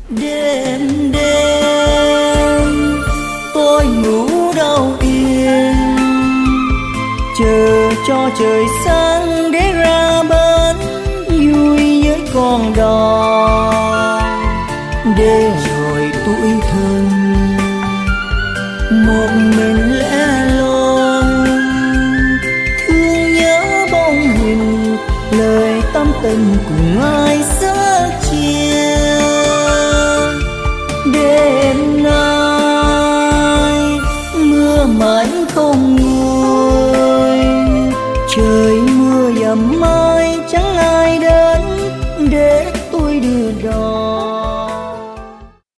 Đêm đêm tôi ngủ đâu yên, chờ cho trời sáng để ra bến vui với con đò. Để rồi tuổi thân một mình lẻ loi, thương nhớ bóng hình lời tâm tình cùng ai giấc chia. Đêm nay mưa mãi không nguôi, trời mưa dầm mãi